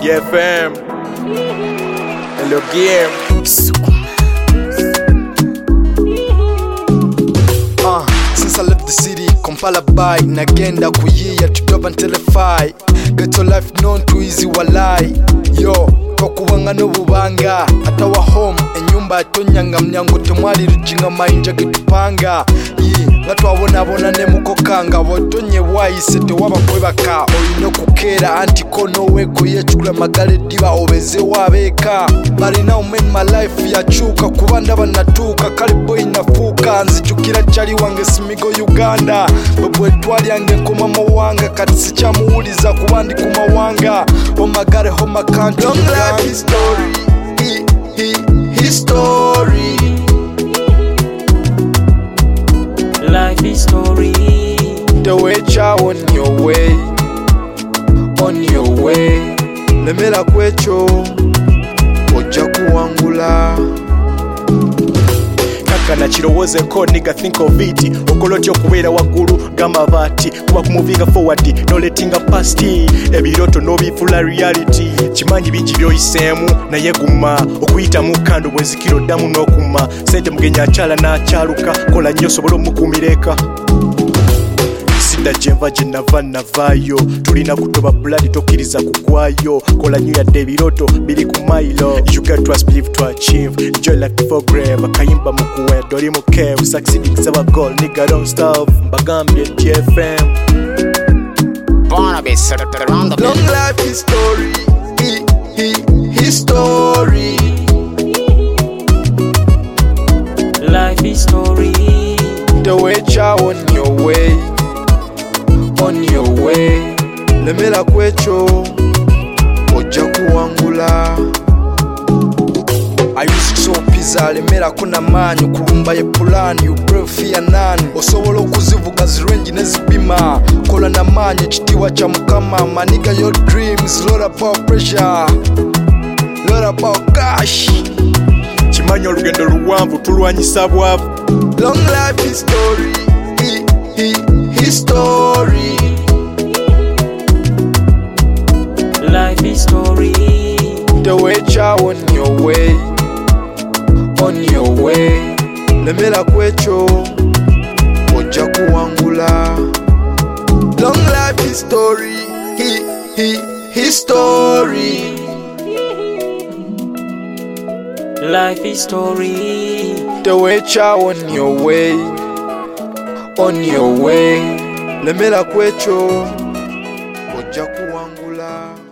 DFM Hello game Since I left the city, Kampala by nagenda kuyiya to Durban Telefy. Ghetto life known too easy walai. Yo, tokubanga n'obubanga atawa home enyumba atonyanga mnyango temwali rijinga mayinja getupanga nga twabonabona ne mukokanga botonye bwayise tewaba kwebaka olina okukeera anti kono weko yechukula magale diba obeze wabeka but now man my life yachuka kuba ndaba natuuka kale boy nafuuka nzijukira chali wange simigo Uganda bwe twali yange nkoma mawanga kati sikyamuwuliza kuba ndi ku mawanga omagare home country long life history history life history the way on your way lemela kwecho ojja kuwangula Kana chirowoze ko nigga think of it okolotyo kubeera waggulu gamabati kuba kumuvinga forward no letting a past ebiroto no bifula reality chimanyi bingi byoyiseemu naye guma okuyita mu kando bwezikiro ddamu n'okuma sente mugenya akyala n'akyaluka kola nnyo sobola omukuumireka jenva jenava navayo tulina kutoba blood tokkiriza kugwayo kola nnyo yadde ebiroto biri ku mailo you get to believe to achieve enjoy life for grave akayimba mukuwe doli mukevu succeeding saba goal nigga don't stop mbagambye DFM Barnabas around the long life history history life history the way on your way lemela kwecho ojja kuwangula I used to so pizza lemela kuna manyu kulumba ye plan you brave fear none osobola okuzivuga zirengi nezibima kola na manyu kitiwa cha mukama maniga your dreams lot about pressure lot about cash chimanyi olugendo luwanvu tulwanyisa bwavu long life history history life history the way on your way lemela kwecho ojja kuwangula long life history history life history the way on your way lemela kwecho ojja kuwangula